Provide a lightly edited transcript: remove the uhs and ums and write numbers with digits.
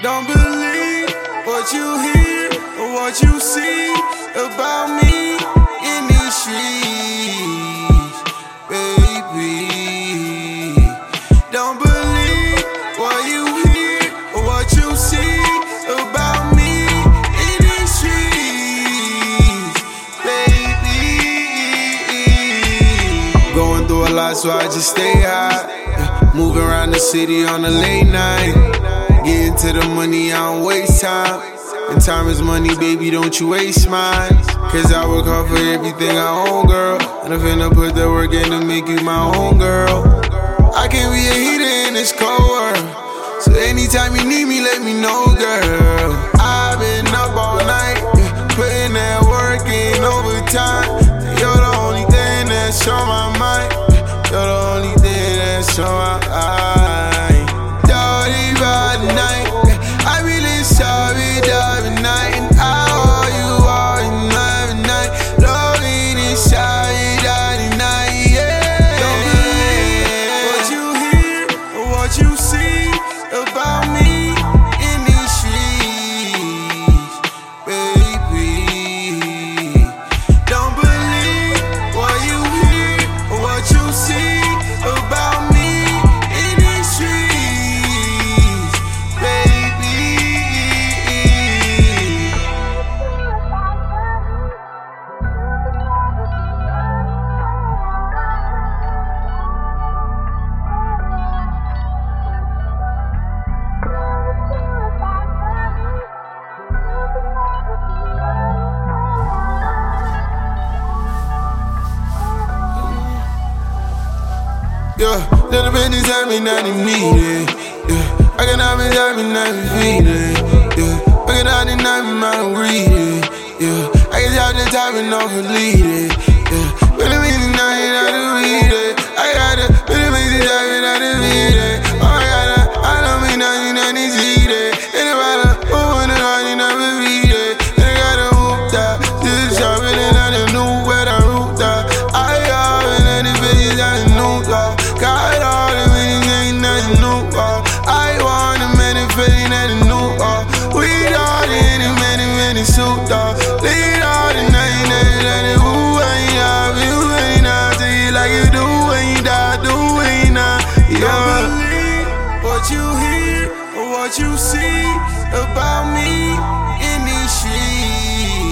Don't believe what you hear or what you see about me in these streets, baby. Don't believe what you hear or what you see about me in these streets, baby. Going through a lot, so I just stay high. Moving around the city on a late night. Getting to the money, I don't waste time. And time is money, baby, don't you waste mine. Cause I work hard for everything I own, girl. And I'm finna put the work in to make you my own girl. I can be a heater in this cold world. So anytime you need me, let me know, girl. I've been up all night, putting that work in overtime. You're the only thing that's on my mind. You're the only thing that's on my mind. Dirty by the night, I really sorry, dark night. And I owe you all in every night. Loving is sorry, dark night, yeah. Don't believe what you hear or what you see about me in these streets, baby. Don't believe what you hear or what you see about me in these streets, baby. Yeah, little bit is having nothing needed. Yeah, I can have it, having nothing feeling. Yeah, I can have it, nothing I don't read it. Yeah, I can have the time and overlead it. Yeah, but the meaning nothing I don't read it. I got it, but the meaning nothing I don't read it. Oh, I don't mean nothing, nothing see it. And if I don't, oh, and I never read it. And I got a hoop that, just shopping and I don't know where I root that. I got it, and the bitches I know that. Got all the meaning, ain't nothing new. I want a many feeling that a new. We all in a many suit. Lead all the night, and who ain't up, you ain't up. Say it like you do, ain't I do, ain't I? Yeah. Don't believe what you hear or what you see about me in these streets.